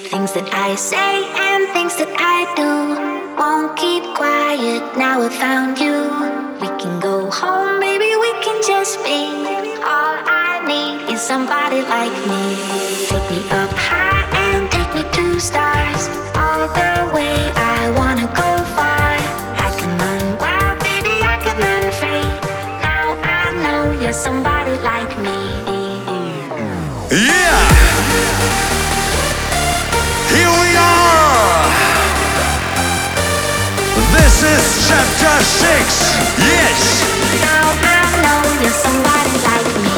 Things that I say and things that I do won't keep quiet. Now I found you. We can go home, maybe we can just be. All I need is somebody like me. Take me up high and take me to stars. All the way, I wanna go far. I can run wild, baby, I can run free. Now I know you're somebody like me. Yeah! Here we are! This is chapter 6, yes! Now I know you're somebody like me.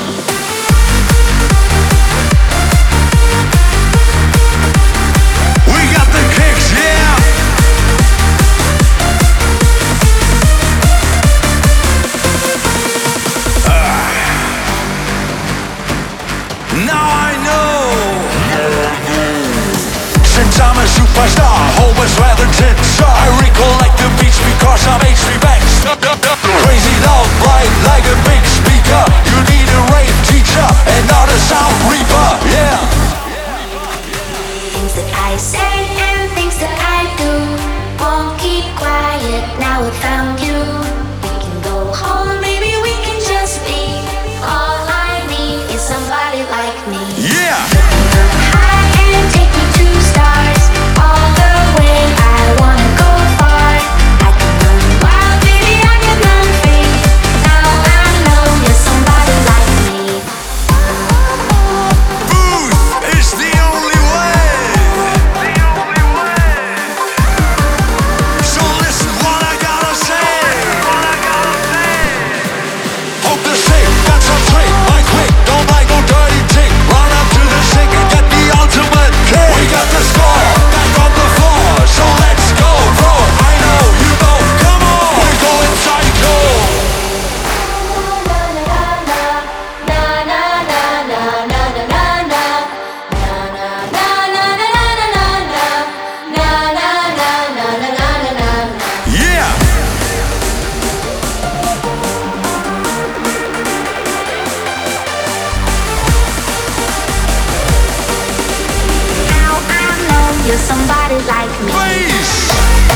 We got the kicks, yeah! Now I know! Since I'm a superstar, home is rather tense. I recollect the beats because I'm HP Banks. Crazy loud, bright like a big speaker. You need a rave teacher and not a sound reaper, yeah. Things that I say and things that I do won't keep quiet. Now I found you. We can go home, maybe we can just be. All I need is somebody like me. Yeah! High and take me to stars. All the way, I wanna go far. I can run wild, baby, I can run free. Now I know you're somebody like me. Booth is the only way. So listen what I gotta say. Hope the sick, got some trick, like quick, don't like no dirty trick. Run up to the sick and get the ultimate kick. We got the score, back on the floor, so let's go, bro. I know, you know, come on, we're going psycho. Yeah! Now I know you're somebody like me. Please!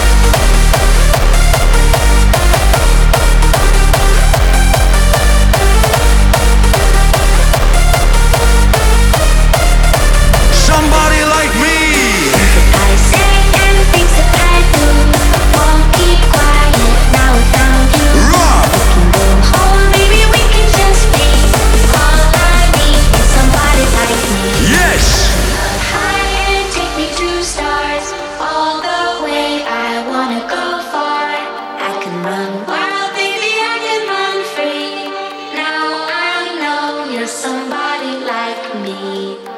Somebody like me! I say and things that I do won't keep quiet. Now I found you. Rob! Can go home, maybe we can just be. All I need is somebody like me. Yes! High and take me to stars. All the way, I wanna go far. I can run wild, baby, I can run free. Now I know you're somebody like me.